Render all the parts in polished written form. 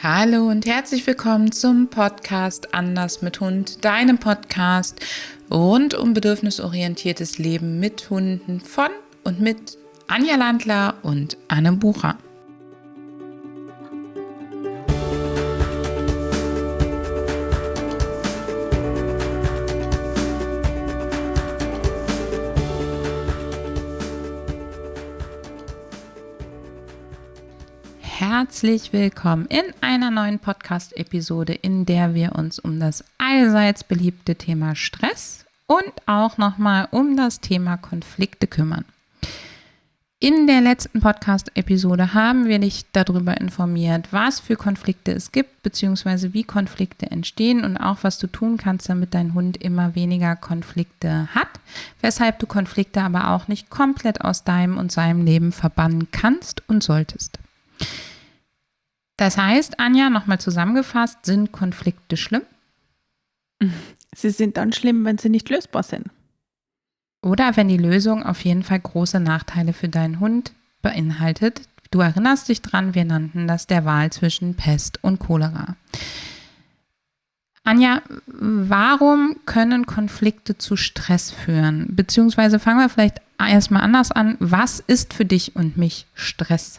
Hallo und herzlich willkommen zum Podcast Anders mit Hund, deinem Podcast rund um bedürfnisorientiertes Leben mit Hunden von und mit Anja Landler und Anne Bucher. Herzlich willkommen in einer neuen Podcast-Episode, in der wir uns um das allseits beliebte Thema Stress und auch nochmal um das Thema Konflikte kümmern. In der letzten Podcast-Episode haben wir dich darüber informiert, was für Konflikte es gibt, beziehungsweise wie Konflikte entstehen und auch was du tun kannst, damit dein Hund immer weniger Konflikte hat, weshalb du Konflikte aber auch nicht komplett aus deinem und seinem Leben verbannen kannst und solltest. Das heißt, Anja, nochmal zusammengefasst, sind Konflikte schlimm? Sie sind dann schlimm, wenn sie nicht lösbar sind. Oder wenn die Lösung auf jeden Fall große Nachteile für deinen Hund beinhaltet. Du erinnerst dich dran, wir nannten das der Wahl zwischen Pest und Cholera. Anja, warum können Konflikte zu Stress führen? Beziehungsweise fangen wir vielleicht erstmal anders an. Was ist für dich und mich Stress?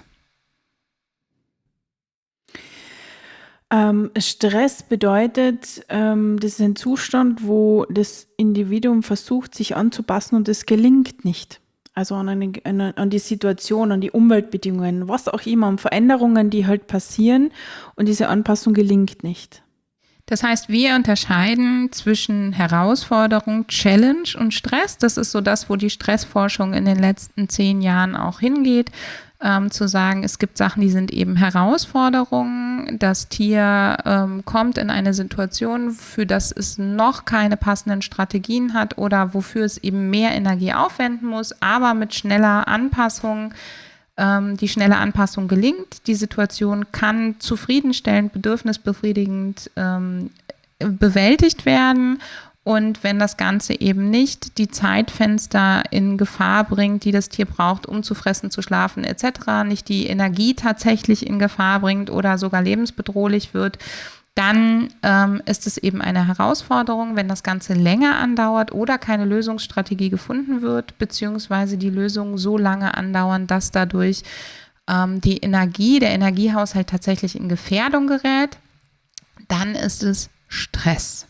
Stress bedeutet, das ist ein Zustand, wo das Individuum versucht, sich anzupassen und es gelingt nicht. Also an die Situation, an die Umweltbedingungen, was auch immer, an Veränderungen, die halt passieren und diese Anpassung gelingt nicht. Das heißt, wir unterscheiden zwischen Herausforderung, Challenge und Stress. Das ist so das, wo die Stressforschung in den letzten 10 Jahren auch hingeht. Zu sagen, es gibt Sachen, die sind eben Herausforderungen. Das Tier kommt in eine Situation, für das es noch keine passenden Strategien hat oder wofür es eben mehr Energie aufwenden muss, aber mit schneller Anpassung, die schnelle Anpassung gelingt. Die Situation kann zufriedenstellend, bedürfnisbefriedigend bewältigt werden. Und wenn das Ganze eben nicht die Zeitfenster in Gefahr bringt, die das Tier braucht, um zu fressen, zu schlafen etc., nicht die Energie tatsächlich in Gefahr bringt oder sogar lebensbedrohlich wird, dann ist es eben eine Herausforderung. Wenn das Ganze länger andauert oder keine Lösungsstrategie gefunden wird, beziehungsweise die Lösungen so lange andauern, dass dadurch der Energiehaushalt tatsächlich in Gefährdung gerät, dann ist es Stress.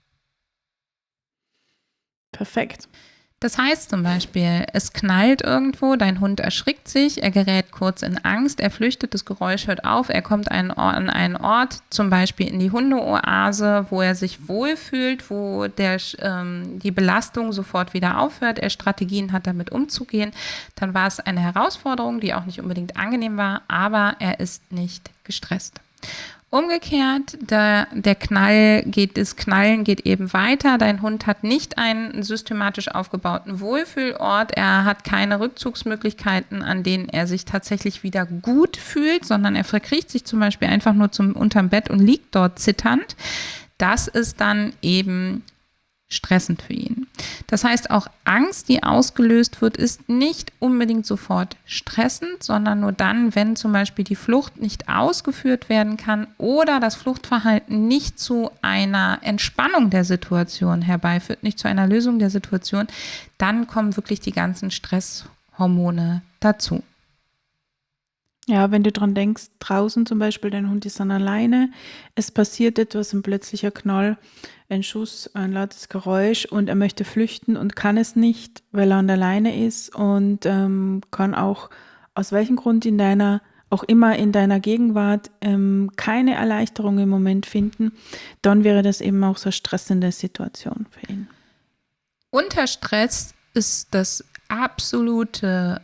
Perfekt. Das heißt zum Beispiel, es knallt irgendwo, dein Hund erschrickt sich, er gerät kurz in Angst, er flüchtet, das Geräusch hört auf, er kommt an einen Ort, zum Beispiel in die Hundeoase, wo er sich wohlfühlt, wo die Belastung sofort wieder aufhört, er Strategien hat, damit umzugehen. Dann war es eine Herausforderung, die auch nicht unbedingt angenehm war, aber er ist nicht gestresst. Umgekehrt, das Knallen geht eben weiter. Dein Hund hat nicht einen systematisch aufgebauten Wohlfühlort. Er hat keine Rückzugsmöglichkeiten, an denen er sich tatsächlich wieder gut fühlt, sondern er verkriecht sich zum Beispiel einfach nur unterm Bett und liegt dort zitternd. Das ist dann eben stressend für ihn. Das heißt, auch Angst, die ausgelöst wird, ist nicht unbedingt sofort stressend, sondern nur dann, wenn zum Beispiel die Flucht nicht ausgeführt werden kann oder das Fluchtverhalten nicht zu einer Entspannung der Situation herbeiführt, nicht zu einer Lösung der Situation, dann kommen wirklich die ganzen Stresshormone dazu. Ja, wenn du dran denkst, draußen zum Beispiel, dein Hund ist dann alleine, es passiert etwas, ein plötzlicher Knall, ein Schuss, ein lautes Geräusch und er möchte flüchten und kann es nicht, weil er an der Leine ist und kann auch aus welchem Grund auch immer in deiner Gegenwart keine Erleichterung im Moment finden, dann wäre das eben auch so eine stressende Situation für ihn. Unter Stress ist das absolute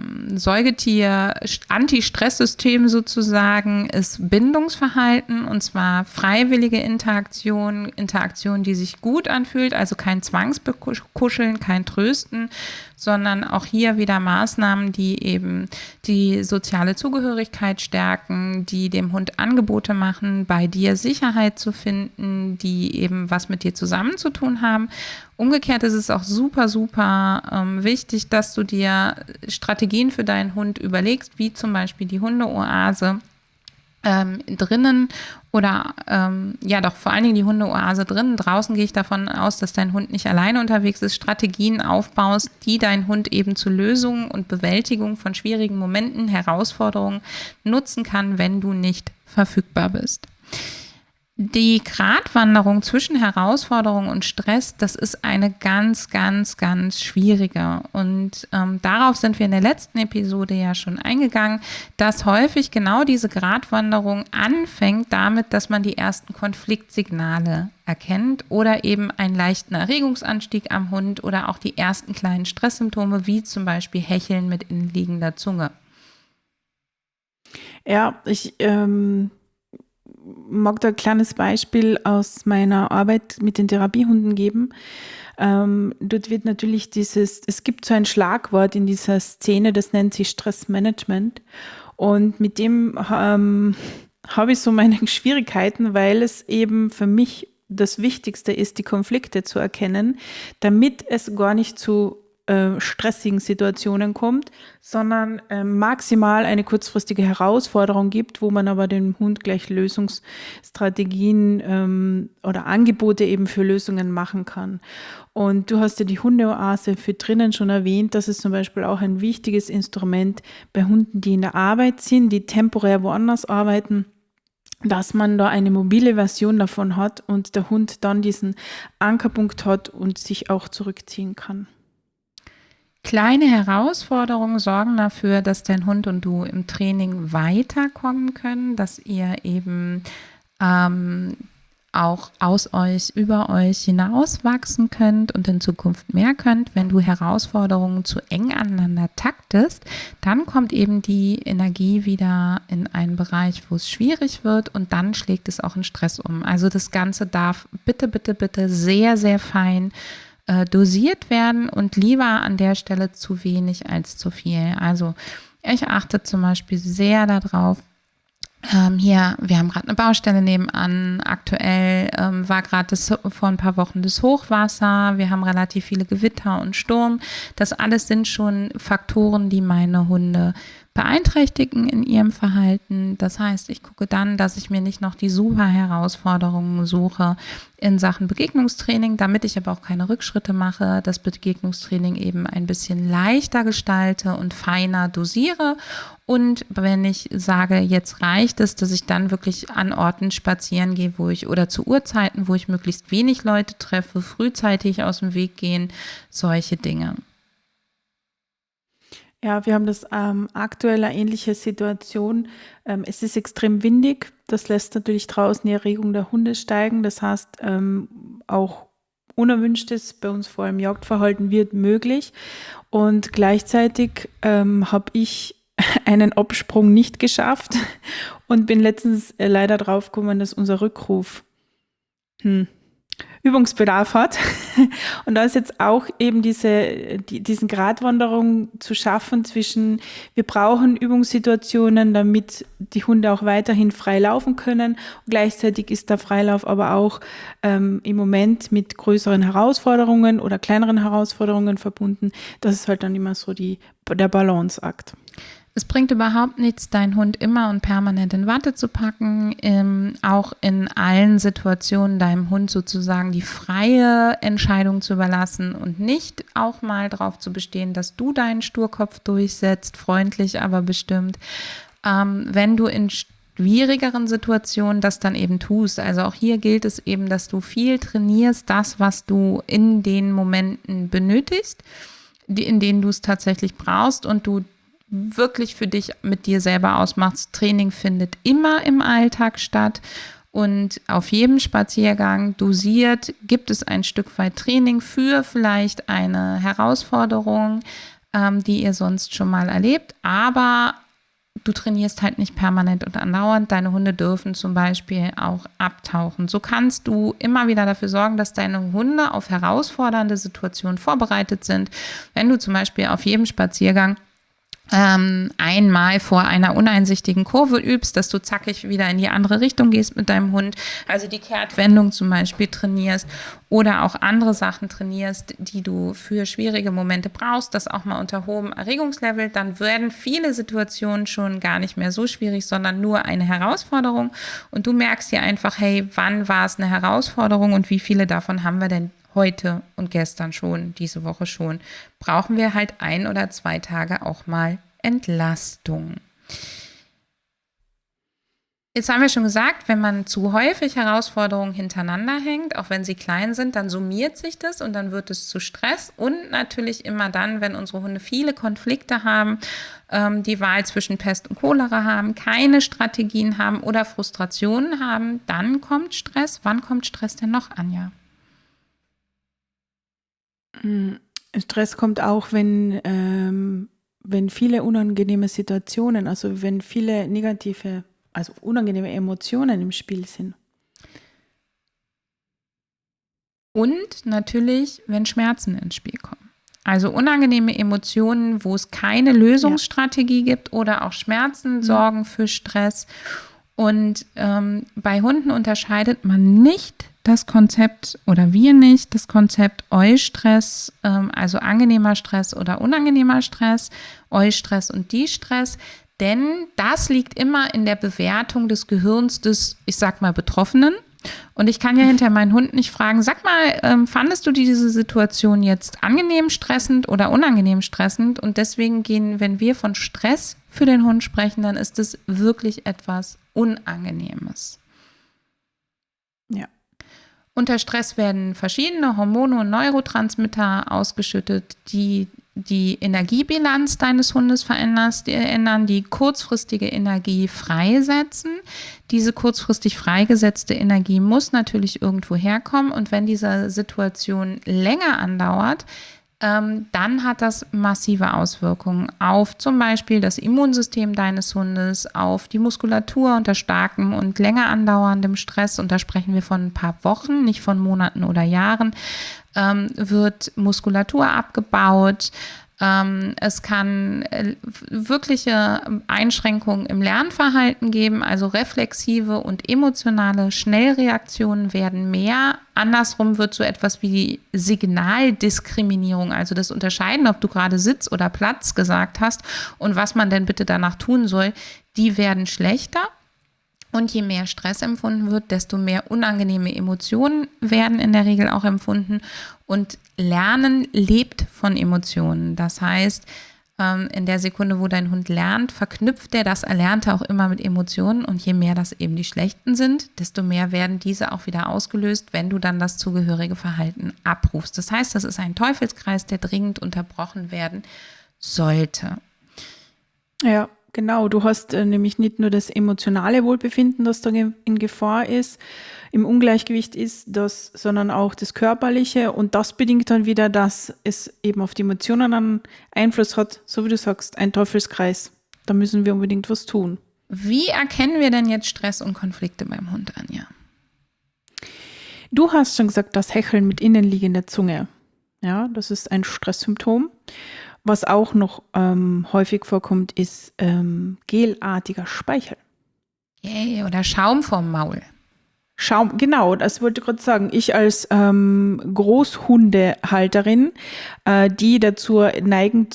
Säugetier-Anti-Stress-System sozusagen ist Bindungsverhalten, und zwar freiwillige Interaktion, die sich gut anfühlt, also kein Zwangskuscheln, kein Trösten, sondern auch hier wieder Maßnahmen, die eben die soziale Zugehörigkeit stärken, die dem Hund Angebote machen, bei dir Sicherheit zu finden, die eben was mit dir zusammen zu tun haben. Umgekehrt ist es auch super, super wichtig, dass du dir Strategien für deinen Hund überlegst, wie zum Beispiel die Hundeoase, drinnen oder vor allen Dingen die Hundeoase drinnen. Draußen gehe ich davon aus, dass dein Hund nicht alleine unterwegs ist, Strategien aufbaust, die dein Hund eben zur Lösung und Bewältigung von schwierigen Momenten, Herausforderungen nutzen kann, wenn du nicht verfügbar bist. Die Gratwanderung zwischen Herausforderung und Stress, das ist eine ganz, ganz, ganz schwierige. Und darauf sind wir in der letzten Episode ja schon eingegangen, dass häufig genau diese Gratwanderung anfängt damit, dass man die ersten Konfliktsignale erkennt oder eben einen leichten Erregungsanstieg am Hund oder auch die ersten kleinen Stresssymptome, wie zum Beispiel Hecheln mit innenliegender Zunge. Ja, ich mag da ein kleines Beispiel aus meiner Arbeit mit den Therapiehunden geben. Dort wird natürlich es gibt so ein Schlagwort in dieser Szene, das nennt sich Stressmanagement. Und mit dem habe ich so meine Schwierigkeiten, weil es eben für mich das Wichtigste ist, die Konflikte zu erkennen, damit es gar nicht zu stressigen Situationen kommt, sondern maximal eine kurzfristige Herausforderung gibt, wo man aber dem Hund gleich Lösungsstrategien oder Angebote eben für Lösungen machen kann. Und du hast ja die Hundeoase für drinnen schon erwähnt. Das ist zum Beispiel auch ein wichtiges Instrument bei Hunden, die in der Arbeit sind, die temporär woanders arbeiten, dass man da eine mobile Version davon hat und der Hund dann diesen Ankerpunkt hat und sich auch zurückziehen kann. Kleine Herausforderungen sorgen dafür, dass dein Hund und du im Training weiterkommen können, dass ihr eben auch über euch hinauswachsen könnt und in Zukunft mehr könnt. Wenn du Herausforderungen zu eng aneinander taktest, dann kommt eben die Energie wieder in einen Bereich, wo es schwierig wird und dann schlägt es auch in Stress um. Also das Ganze darf bitte, bitte, bitte sehr, sehr fein dosiert werden und lieber an der Stelle zu wenig als zu viel. Also ich achte zum Beispiel sehr darauf, wir haben gerade eine Baustelle nebenan. Aktuell war gerade vor ein paar Wochen das Hochwasser. Wir haben relativ viele Gewitter und Sturm. Das alles sind schon Faktoren, die meine Hunde beeinträchtigen in ihrem Verhalten. Das heißt, ich gucke dann, dass ich mir nicht noch die super Herausforderungen suche in Sachen Begegnungstraining, damit ich aber auch keine Rückschritte mache, das Begegnungstraining eben ein bisschen leichter gestalte und feiner dosiere. Und wenn ich sage, jetzt reicht es, dass ich dann wirklich an Orten spazieren gehe, oder zu Uhrzeiten, wo ich möglichst wenig Leute treffe, frühzeitig aus dem Weg gehen, solche Dinge. Ja, wir haben das aktuell eine ähnliche Situation. Es ist extrem windig. Das lässt natürlich draußen die Erregung der Hunde steigen. Das heißt, auch Unerwünschtes, bei uns vor allem Jagdverhalten, wird möglich. Und gleichzeitig habe ich einen Absprung nicht geschafft und bin letztens leider drauf gekommen, dass unser Rückruf Übungsbedarf hat. Und da ist jetzt auch eben diesen Gratwanderung zu schaffen zwischen, wir brauchen Übungssituationen, damit die Hunde auch weiterhin frei laufen können. Und gleichzeitig ist der Freilauf aber auch im Moment mit größeren Herausforderungen oder kleineren Herausforderungen verbunden. Das ist halt dann immer so der Balanceakt. Es bringt überhaupt nichts, deinen Hund immer und permanent in Watte zu packen, auch in allen Situationen deinem Hund sozusagen die freie Entscheidung zu überlassen und nicht auch mal darauf zu bestehen, dass du deinen Sturkopf durchsetzt, freundlich, aber bestimmt. Wenn du in schwierigeren Situationen das dann eben tust. Also auch hier gilt es eben, dass du viel trainierst, das, was du in den Momenten benötigst, in denen du es tatsächlich brauchst und du wirklich für dich mit dir selber ausmachst. Training findet immer im Alltag statt und auf jedem Spaziergang dosiert gibt es ein Stück weit Training für vielleicht eine Herausforderung, die ihr sonst schon mal erlebt, aber du trainierst halt nicht permanent und andauernd. Deine Hunde dürfen zum Beispiel auch abtauchen. So kannst du immer wieder dafür sorgen, dass deine Hunde auf herausfordernde Situationen vorbereitet sind. Wenn du zum Beispiel auf jedem Spaziergang einmal vor einer uneinsichtigen Kurve übst, dass du zackig wieder in die andere Richtung gehst mit deinem Hund, also die Kehrtwendung zum Beispiel trainierst oder auch andere Sachen trainierst, die du für schwierige Momente brauchst, das auch mal unter hohem Erregungslevel, dann werden viele Situationen schon gar nicht mehr so schwierig, sondern nur eine Herausforderung und du merkst dir einfach, hey, wann war es eine Herausforderung und wie viele davon haben wir denn heute und gestern schon, diese Woche schon, brauchen wir halt 1 oder 2 Tage auch mal Entlastung. Jetzt haben wir schon gesagt, wenn man zu häufig Herausforderungen hintereinander hängt, auch wenn sie klein sind, dann summiert sich das und dann wird es zu Stress und natürlich immer dann, wenn unsere Hunde viele Konflikte haben, die Wahl zwischen Pest und Cholera haben, keine Strategien haben oder Frustrationen haben, dann kommt Stress. Wann kommt Stress denn noch, Anja? Stress kommt auch, wenn viele unangenehme Situationen, also wenn viele negative, also unangenehme Emotionen im Spiel sind. Und natürlich, wenn Schmerzen ins Spiel kommen. Also unangenehme Emotionen, wo es keine Lösungsstrategie gibt oder auch Schmerzen sorgen für Stress. Und bei Hunden unterscheidet man nicht das Konzept oder wir nicht das Konzept Eustress, also angenehmer Stress oder unangenehmer Stress, Eustress und Distress, denn das liegt immer in der Bewertung des Gehirns des, ich sag mal, Betroffenen. Und ich kann ja hinterher meinen Hund nicht fragen, sag mal, fandest du diese Situation jetzt angenehm stressend oder unangenehm stressend? Und deswegen wenn wir von Stress für den Hund sprechen, dann ist es wirklich etwas Unangenehmes. Ja. Unter Stress werden verschiedene Hormone und Neurotransmitter ausgeschüttet, die die Energiebilanz deines Hundes ändern, die kurzfristige Energie freisetzen. Diese kurzfristig freigesetzte Energie muss natürlich irgendwo herkommen und wenn diese Situation länger andauert, dann hat das massive Auswirkungen auf zum Beispiel das Immunsystem deines Hundes, auf die Muskulatur unter starkem und länger andauerndem Stress. Und da sprechen wir von ein paar Wochen, nicht von Monaten oder Jahren, wird Muskulatur abgebaut. Es kann wirkliche Einschränkungen im Lernverhalten geben, also reflexive und emotionale Schnellreaktionen werden mehr. Andersrum wird so etwas wie die Signaldiskriminierung, also das Unterscheiden, ob du gerade Sitz oder Platz gesagt hast und was man denn bitte danach tun soll, die werden schlechter. Und je mehr Stress empfunden wird, desto mehr unangenehme Emotionen werden in der Regel auch empfunden. Und Lernen lebt von Emotionen. Das heißt, in der Sekunde, wo dein Hund lernt, verknüpft er das Erlernte auch immer mit Emotionen. Und je mehr das eben die schlechten sind, desto mehr werden diese auch wieder ausgelöst, wenn du dann das zugehörige Verhalten abrufst. Das heißt, das ist ein Teufelskreis, der dringend unterbrochen werden sollte. Ja. Genau, du hast nämlich nicht nur das emotionale Wohlbefinden, das da in Gefahr ist, im Ungleichgewicht ist, sondern auch das körperliche und das bedingt dann wieder, dass es eben auf die Emotionen einen Einfluss hat, so wie du sagst, ein Teufelskreis. Da müssen wir unbedingt was tun. Wie erkennen wir denn jetzt Stress und Konflikte beim Hund, Anja? Du hast schon gesagt, das Hecheln mit innenliegender Zunge. Ja, das ist ein Stresssymptom. Was auch noch häufig vorkommt, ist gelartiger Speichel. Yay, oder Schaum vom Maul. Schaum, genau, das wollte ich gerade sagen. Ich als Großhundehalterin, die dazu neigen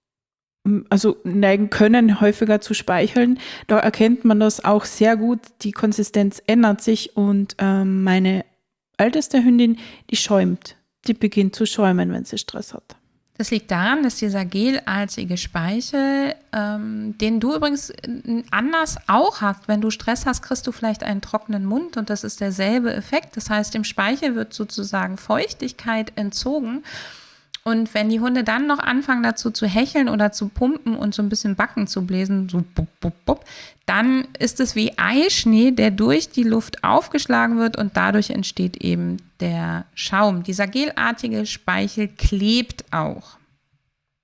können, häufiger zu speicheln, da erkennt man das auch sehr gut. Die Konsistenz ändert sich und meine älteste Hündin, die schäumt. Die beginnt zu schäumen, wenn sie Stress hat. Das liegt daran, dass dieser gelartige Speichel, den du übrigens anders auch hast, wenn du Stress hast, kriegst du vielleicht einen trockenen Mund und das ist derselbe Effekt. Das heißt, dem Speichel wird sozusagen Feuchtigkeit entzogen. Und wenn die Hunde dann noch anfangen dazu zu hecheln oder zu pumpen und so ein bisschen Backen zu bläsen, so bup, bup, bup, dann ist es wie Eischnee, der durch die Luft aufgeschlagen wird und dadurch entsteht eben der Schaum. Dieser gelartige Speichel klebt auch.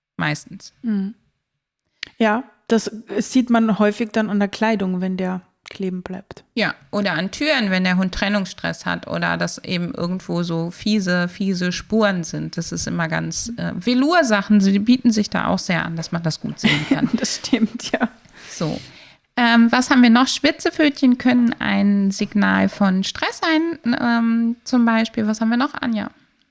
Meistens. Ja, das sieht man häufig dann an der Kleidung, wenn der kleben bleibt. Ja, oder an Türen, wenn der Hund Trennungsstress hat oder dass eben irgendwo so fiese Spuren sind. Das ist immer ganz Velour-Sachen, sie bieten sich da auch sehr an, dass man das gut sehen kann. Das stimmt, ja. So. Was haben wir noch? Schwitzepfötchen können ein Signal von Stress sein, zum Beispiel. Was haben wir noch, Anja?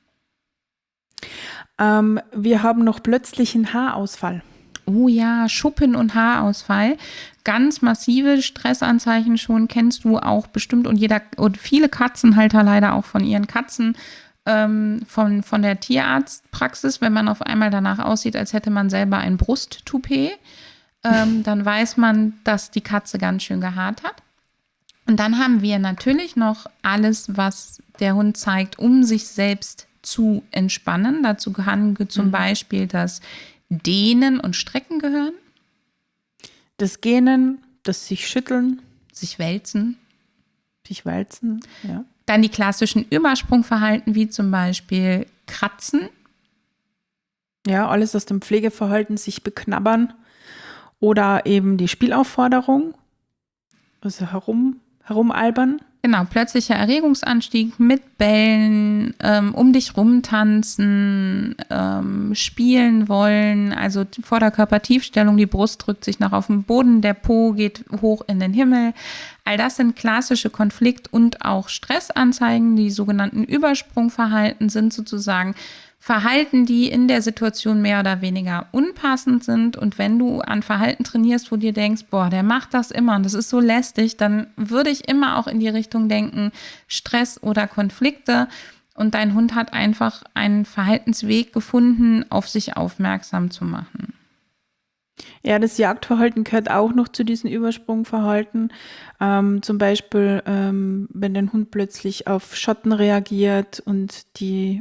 Wir haben noch plötzlichen Haarausfall. Oh ja, Schuppen- und Haarausfall. Ganz massive Stressanzeichen schon, kennst du auch bestimmt. Und viele Katzenhalter leider auch von ihren Katzen von der Tierarztpraxis. Wenn man auf einmal danach aussieht, als hätte man selber ein Brusttoupet, dann weiß man, dass die Katze ganz schön gehaart hat. Und dann haben wir natürlich noch alles, was der Hund zeigt, um sich selbst zu entspannen. Dazu kann zum Beispiel das Dehnen und Strecken gehören. Das Gähnen, das sich schütteln. Sich wälzen. Ja. Dann die klassischen Übersprungverhalten, wie zum Beispiel Kratzen. Ja, alles aus dem Pflegeverhalten, sich beknabbern. Oder eben die Spielaufforderung, also herumalbern. Genau, plötzlicher Erregungsanstieg mit Bällen, um dich rumtanzen, spielen wollen, also Vorderkörpertiefstellung, die Brust drückt sich noch auf den Boden, der Po geht hoch in den Himmel. All das sind klassische Konflikt- und auch Stressanzeigen. Die sogenannten Übersprungverhalten sind sozusagen Verhalten, die in der Situation mehr oder weniger unpassend sind. Und wenn du an Verhalten trainierst, wo dir denkst, boah, der macht das immer und das ist so lästig, dann würde ich immer auch in die Richtung denken, Stress oder Konflikte. Und dein Hund hat einfach einen Verhaltensweg gefunden, auf sich aufmerksam zu machen. Ja, das Jagdverhalten gehört auch noch zu diesen Übersprungverhalten. Zum Beispiel, wenn dein Hund plötzlich auf Schatten reagiert und die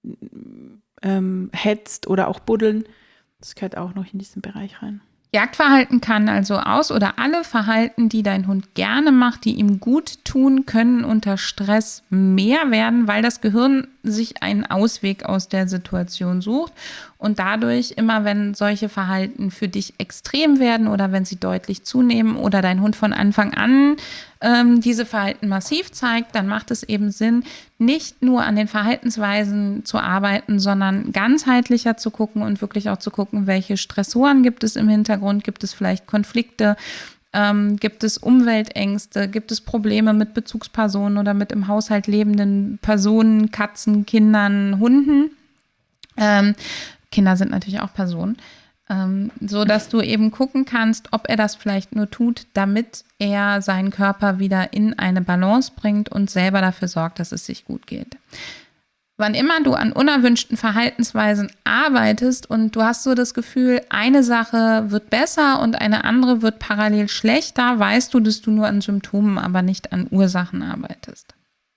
hetzt oder auch buddeln. Das gehört auch noch in diesen Bereich rein. Jagdverhalten kann also oder alle Verhalten, die dein Hund gerne macht, die ihm gut tun, können unter Stress mehr werden, weil das Gehirn sich einen Ausweg aus der Situation sucht und dadurch immer, wenn solche Verhalten für dich extrem werden oder wenn sie deutlich zunehmen oder dein Hund von Anfang an diese Verhalten massiv zeigt, dann macht es eben Sinn, nicht nur an den Verhaltensweisen zu arbeiten, sondern ganzheitlicher zu gucken und wirklich auch zu gucken, welche Stressoren gibt es im Hintergrund, gibt es vielleicht Konflikte, gibt es Umweltängste, gibt es Probleme mit Bezugspersonen oder mit im Haushalt lebenden Personen, Katzen, Kindern, Hunden. Kinder sind natürlich auch Personen. So dass du eben gucken kannst, ob er das vielleicht nur tut, damit er seinen Körper wieder in eine Balance bringt und selber dafür sorgt, dass es sich gut geht. Wann immer du an unerwünschten Verhaltensweisen arbeitest und du hast so das Gefühl, eine Sache wird besser und eine andere wird parallel schlechter, weißt du, dass du nur an Symptomen, aber nicht an Ursachen arbeitest.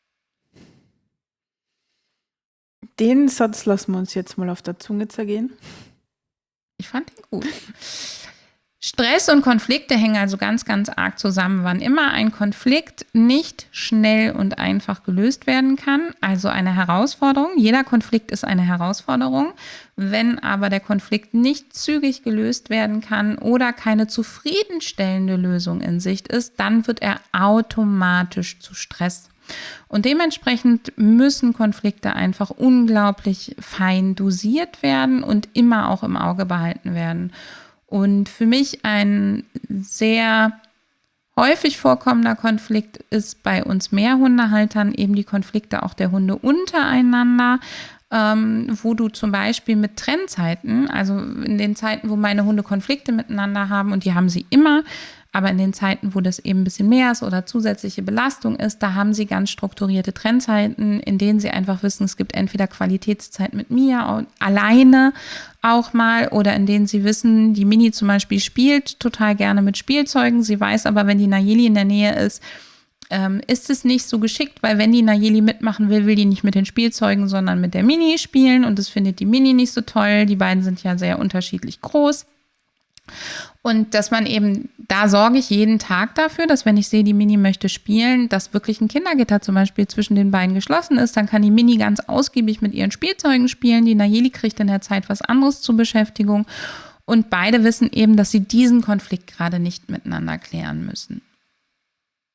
Den Satz lassen wir uns jetzt mal auf der Zunge zergehen. Ich fand ihn gut. Stress und Konflikte hängen also ganz, ganz arg zusammen. Wann immer ein Konflikt nicht schnell und einfach gelöst werden kann, also eine Herausforderung, jeder Konflikt ist eine Herausforderung, wenn aber der Konflikt nicht zügig gelöst werden kann oder keine zufriedenstellende Lösung in Sicht ist, dann wird er automatisch zu Stress. Und dementsprechend müssen Konflikte einfach unglaublich fein dosiert werden und immer auch im Auge behalten werden. Und für mich ein sehr häufig vorkommender Konflikt ist bei uns Mehrhundehaltern eben die Konflikte auch der Hunde untereinander, wo du zum Beispiel mit Trennzeiten, also in den Zeiten, wo meine Hunde Konflikte miteinander haben, und die haben sie immer, aber in den Zeiten, wo das eben ein bisschen mehr ist oder zusätzliche Belastung ist, da haben sie ganz strukturierte Trennzeiten, in denen sie einfach wissen, es gibt entweder Qualitätszeit mit mir alleine auch mal oder in denen sie wissen, die Mini zum Beispiel spielt total gerne mit Spielzeugen. Sie weiß aber, wenn die Nayeli in der Nähe ist es nicht so geschickt, weil wenn die Nayeli mitmachen will, will die nicht mit den Spielzeugen, sondern mit der Mini spielen und das findet die Mini nicht so toll. Die beiden sind ja sehr unterschiedlich groß. Und dass man eben, da sorge ich jeden Tag dafür, dass wenn ich sehe, die Mini möchte spielen, dass wirklich ein Kindergitter zum Beispiel zwischen den beiden geschlossen ist, dann kann die Mini ganz ausgiebig mit ihren Spielzeugen spielen. Die Nayeli kriegt in der Zeit was anderes zur Beschäftigung und beide wissen eben, dass sie diesen Konflikt gerade nicht miteinander klären müssen.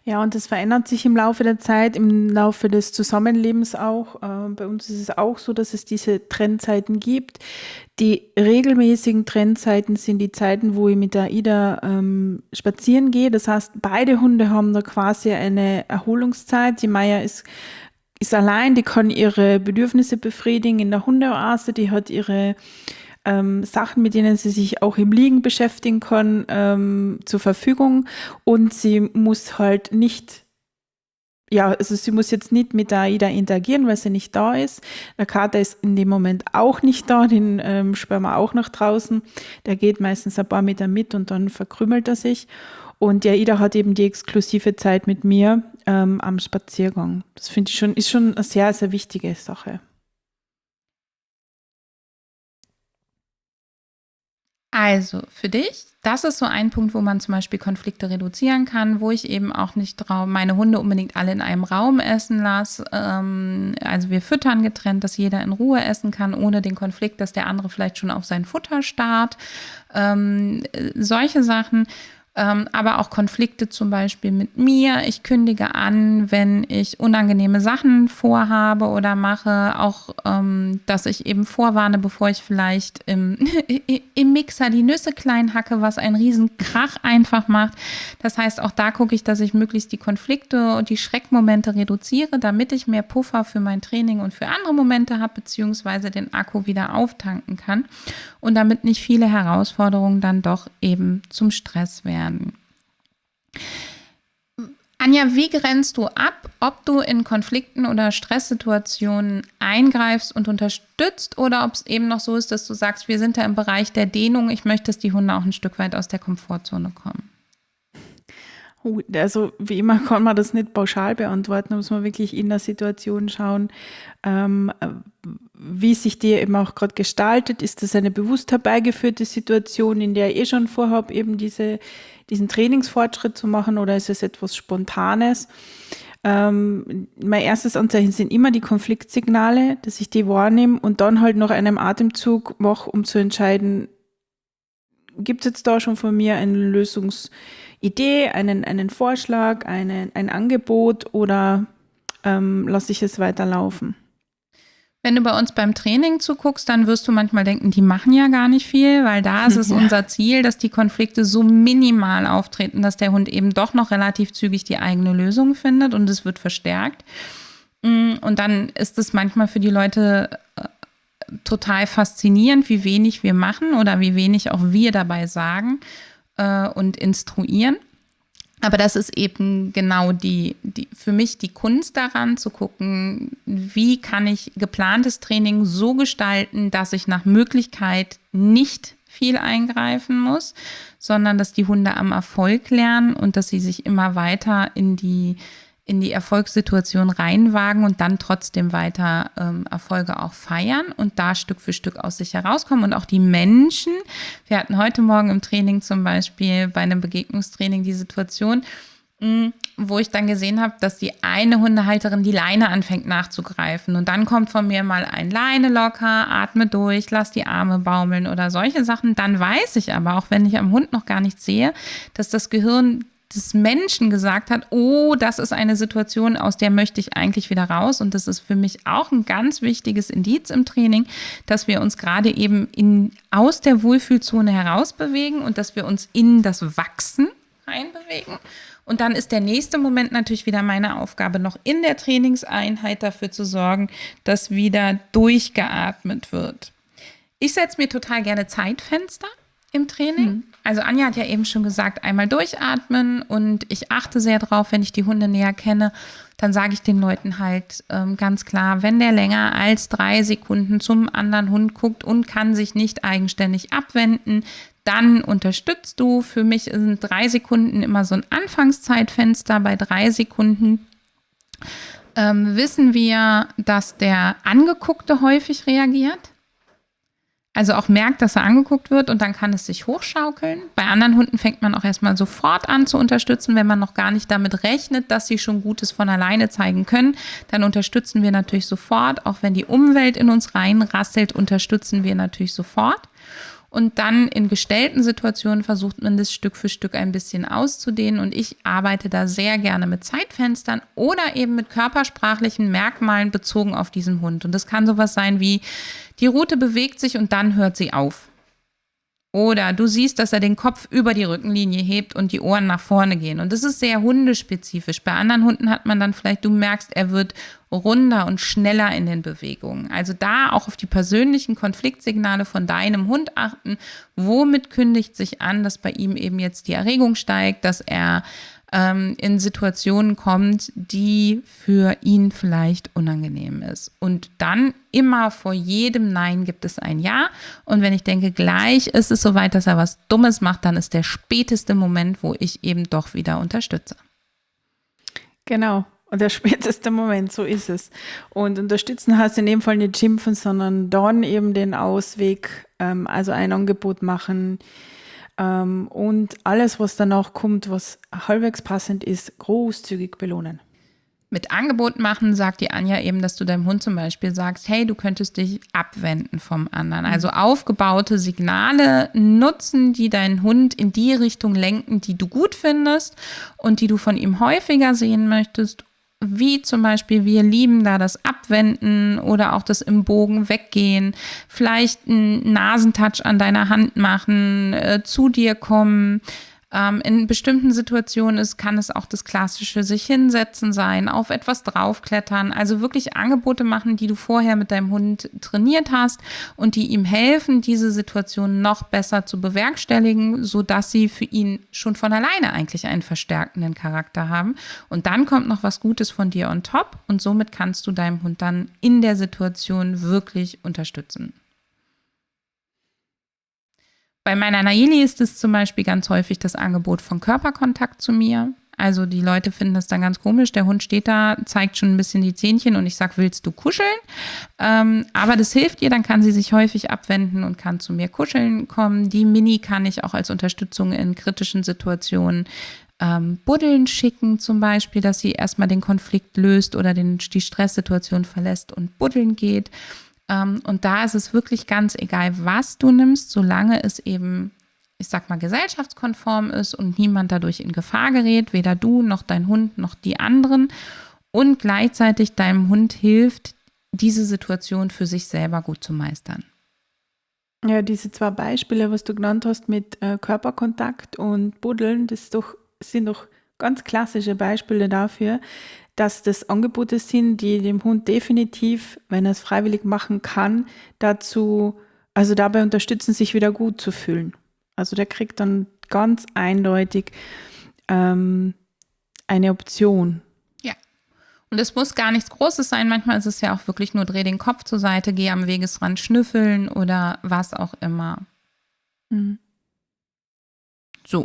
Ja, und das verändert sich im Laufe der Zeit, im Laufe des Zusammenlebens auch. Bei uns ist es auch so, dass es diese Trennzeiten gibt. Die regelmäßigen Trennzeiten sind die Zeiten, wo ich mit der Ida spazieren gehe. Das heißt, beide Hunde haben da quasi eine Erholungszeit. Die Maya ist allein, die kann ihre Bedürfnisse befriedigen in der Hundeoase, die hat ihre Sachen, mit denen sie sich auch im Liegen beschäftigen kann, zur Verfügung, und sie muss halt nicht, ja, also sie muss jetzt nicht mit der Aida interagieren, weil sie nicht da ist. Der Kater ist in dem Moment auch nicht da, den sperren wir auch nach draußen. Der geht meistens ein paar Meter mit und dann verkrümelt er sich. Und die Aida hat eben die exklusive Zeit mit mir am Spaziergang. Das finde ich ist schon eine sehr, sehr wichtige Sache. Also für dich, das ist so ein Punkt, wo man zum Beispiel Konflikte reduzieren kann, wo ich eben auch nicht meine Hunde unbedingt alle in einem Raum essen lasse. Also wir füttern getrennt, dass jeder in Ruhe essen kann, ohne den Konflikt, dass der andere vielleicht schon auf sein Futter starrt. Solche Sachen. Aber auch Konflikte zum Beispiel mit mir. Ich kündige an, wenn ich unangenehme Sachen vorhabe oder mache. Auch, dass ich eben vorwarne, bevor ich vielleicht im Mixer die Nüsse klein hacke, was einen riesen Krach einfach macht. Das heißt, auch da gucke ich, dass ich möglichst die Konflikte und die Schreckmomente reduziere, damit ich mehr Puffer für mein Training und für andere Momente habe, beziehungsweise den Akku wieder auftanken kann. Und damit nicht viele Herausforderungen dann doch eben zum Stress werden. Anja, wie grenzt du ab, ob du in Konflikten oder Stresssituationen eingreifst und unterstützt oder ob es eben noch so ist, dass du sagst, wir sind da im Bereich der Dehnung, ich möchte, dass die Hunde auch ein Stück weit aus der Komfortzone kommen? Also wie immer kann man das nicht pauschal beantworten, da muss man wirklich in der Situation schauen, wie sich die eben auch gerade gestaltet. Ist das eine bewusst herbeigeführte Situation, in der ich schon vorhabe, eben diesen Trainingsfortschritt zu machen, oder ist es etwas Spontanes? Mein erstes Anzeichen sind immer die Konfliktsignale, dass ich die wahrnehme und dann halt noch einen Atemzug mache, um zu entscheiden, gibt es jetzt da schon von mir eine Lösungsidee, einen Vorschlag, ein Angebot, oder lasse ich es weiterlaufen? Wenn du bei uns beim Training zuguckst, dann wirst du manchmal denken, die machen ja gar nicht viel, weil da ist es unser Ziel, dass die Konflikte so minimal auftreten, dass der Hund eben doch noch relativ zügig die eigene Lösung findet und es wird verstärkt. Und dann ist es manchmal für die Leute total faszinierend, wie wenig wir machen oder wie wenig auch wir dabei sagen und instruieren. Aber das ist eben genau für mich die Kunst daran, zu gucken, wie kann ich geplantes Training so gestalten, dass ich nach Möglichkeit nicht viel eingreifen muss, sondern dass die Hunde am Erfolg lernen und dass sie sich immer weiter in die Erfolgssituation reinwagen und dann trotzdem weiter Erfolge auch feiern und da Stück für Stück aus sich herauskommen. Und auch die Menschen, wir hatten heute Morgen im Training zum Beispiel bei einem Begegnungstraining die Situation, wo ich dann gesehen habe, dass die eine Hundehalterin die Leine anfängt nachzugreifen und dann kommt von mir mal ein Leine locker, atme durch, lass die Arme baumeln oder solche Sachen. Dann weiß ich aber, auch wenn ich am Hund noch gar nichts sehe, dass das Gehirn des Menschen gesagt hat, oh, das ist eine Situation, aus der möchte ich eigentlich wieder raus. Und das ist für mich auch ein ganz wichtiges Indiz im Training, dass wir uns gerade eben aus der Wohlfühlzone herausbewegen und dass wir uns in das Wachsen einbewegen. Und dann ist der nächste Moment natürlich wieder meine Aufgabe, noch in der Trainingseinheit dafür zu sorgen, dass wieder durchgeatmet wird. Ich setze mir total gerne Zeitfenster im Training. Also Anja hat ja eben schon gesagt, einmal durchatmen, und ich achte sehr drauf, wenn ich die Hunde näher kenne, dann sage ich den Leuten halt ganz klar, wenn der länger als 3 Sekunden zum anderen Hund guckt und kann sich nicht eigenständig abwenden, dann unterstützt du. Für mich sind 3 Sekunden immer so ein Anfangszeitfenster. Bei 3 Sekunden wissen wir, dass der Angeguckte häufig reagiert. Also auch merkt, dass er angeguckt wird, und dann kann es sich hochschaukeln. Bei anderen Hunden fängt man auch erstmal sofort an zu unterstützen, wenn man noch gar nicht damit rechnet, dass sie schon Gutes von alleine zeigen können. Dann unterstützen wir natürlich sofort. Auch wenn die Umwelt in uns reinrasselt, unterstützen wir natürlich sofort. Und dann in gestellten Situationen versucht man das Stück für Stück ein bisschen auszudehnen. Und ich arbeite da sehr gerne mit Zeitfenstern oder eben mit körpersprachlichen Merkmalen bezogen auf diesen Hund. Und das kann sowas sein wie, die Rute bewegt sich und dann hört sie auf. Oder du siehst, dass er den Kopf über die Rückenlinie hebt und die Ohren nach vorne gehen. Und das ist sehr hundespezifisch. Bei anderen Hunden hat man dann vielleicht, du merkst, er wird runder und schneller in den Bewegungen. Also da auch auf die persönlichen Konfliktsignale von deinem Hund achten. Womit kündigt sich an, dass bei ihm eben jetzt die Erregung steigt, dass er in Situationen kommt, die für ihn vielleicht unangenehm ist. Und dann immer vor jedem Nein gibt es ein Ja. Und wenn ich denke, gleich ist es soweit, dass er was Dummes macht, dann ist der späteste Moment, wo ich eben doch wieder unterstütze. Genau. Und der späteste Moment, so ist es. Und unterstützen heißt in dem Fall nicht schimpfen, sondern dann eben den Ausweg, also ein Angebot machen, und alles, was danach kommt, was halbwegs passend ist, großzügig belohnen. Mit Angebot machen sagt die Anja eben, dass du deinem Hund zum Beispiel sagst, hey, du könntest dich abwenden vom anderen. Also aufgebaute Signale nutzen, die deinen Hund in die Richtung lenken, die du gut findest und die du von ihm häufiger sehen möchtest. Wie zum Beispiel, wir lieben da das Abwenden oder auch das im Bogen weggehen, vielleicht einen Nasentouch an deiner Hand machen, zu dir kommen. In bestimmten Situationen kann es auch das klassische sich hinsetzen sein, auf etwas draufklettern, also wirklich Angebote machen, die du vorher mit deinem Hund trainiert hast und die ihm helfen, diese Situation noch besser zu bewerkstelligen, sodass sie für ihn schon von alleine eigentlich einen verstärkenden Charakter haben. Und dann kommt noch was Gutes von dir on top und somit kannst du deinem Hund dann in der Situation wirklich unterstützen. Bei meiner Naili ist es zum Beispiel ganz häufig das Angebot von Körperkontakt zu mir. Also die Leute finden das dann ganz komisch. Der Hund steht da, zeigt schon ein bisschen die Zähnchen und ich sage, willst du kuscheln? Aber das hilft ihr, dann kann sie sich häufig abwenden und kann zu mir kuscheln kommen. Die Mini kann ich auch als Unterstützung in kritischen Situationen buddeln schicken zum Beispiel, dass sie erstmal den Konflikt löst oder die Stresssituation verlässt und buddeln geht. Und da ist es wirklich ganz egal, was du nimmst, solange es eben, ich sag mal, gesellschaftskonform ist und niemand dadurch in Gefahr gerät, weder du noch dein Hund noch die anderen und gleichzeitig deinem Hund hilft, diese Situation für sich selber gut zu meistern. Ja, diese 2 Beispiele, was du genannt hast mit Körperkontakt und Buddeln, sind doch ganz klassische Beispiele dafür, dass das Angebote sind, die dem Hund definitiv, wenn er es freiwillig machen kann, dabei unterstützen, sich wieder gut zu fühlen. Also der kriegt dann ganz eindeutig eine Option. Ja. Und es muss gar nichts Großes sein. Manchmal ist es ja auch wirklich nur, dreh den Kopf zur Seite, geh am Wegesrand schnüffeln oder was auch immer. Mhm. So.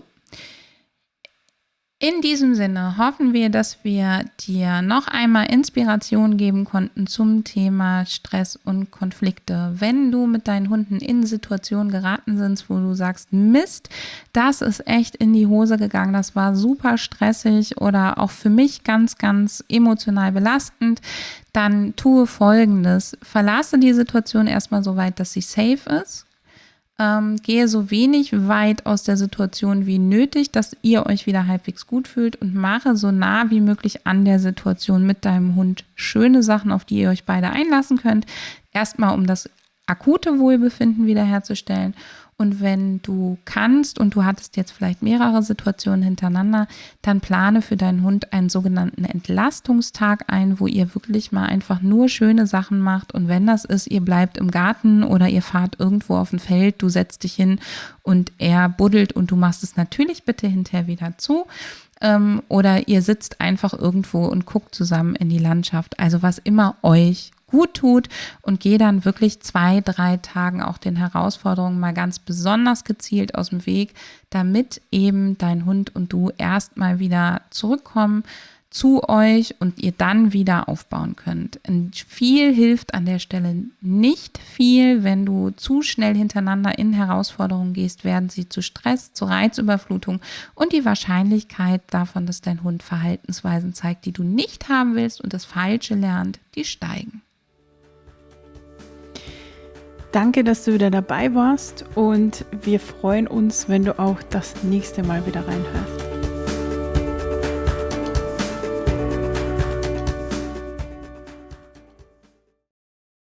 In diesem Sinne hoffen wir, dass wir dir noch einmal Inspiration geben konnten zum Thema Stress und Konflikte. Wenn du mit deinen Hunden in Situationen geraten bist, wo du sagst, Mist, das ist echt in die Hose gegangen, das war super stressig oder auch für mich ganz, ganz emotional belastend, dann tue Folgendes. Verlasse die Situation erstmal so weit, dass sie safe ist. Gehe so wenig weit aus der Situation wie nötig, dass ihr euch wieder halbwegs gut fühlt und mache so nah wie möglich an der Situation mit deinem Hund schöne Sachen, auf die ihr euch beide einlassen könnt. Erstmal, um das akute Wohlbefinden wiederherzustellen. Und wenn du kannst und du hattest jetzt vielleicht mehrere Situationen hintereinander, dann plane für deinen Hund einen sogenannten Entlastungstag ein, wo ihr wirklich mal einfach nur schöne Sachen macht. Und wenn das ist, ihr bleibt im Garten oder ihr fahrt irgendwo auf dem Feld, du setzt dich hin und er buddelt und du machst es natürlich bitte hinterher wieder zu. Oder ihr sitzt einfach irgendwo und guckt zusammen in die Landschaft. Also was immer euch gut tut und geh dann wirklich 2-3 Tagen auch den Herausforderungen mal ganz besonders gezielt aus dem Weg, damit eben dein Hund und du erstmal wieder zurückkommen zu euch und ihr dann wieder aufbauen könnt. Und viel hilft an der Stelle nicht viel, wenn du zu schnell hintereinander in Herausforderungen gehst, werden sie zu Stress, zu Reizüberflutung und die Wahrscheinlichkeit davon, dass dein Hund Verhaltensweisen zeigt, die du nicht haben willst und das Falsche lernt, die steigen. Danke, dass du wieder dabei warst und wir freuen uns, wenn du auch das nächste Mal wieder reinhörst.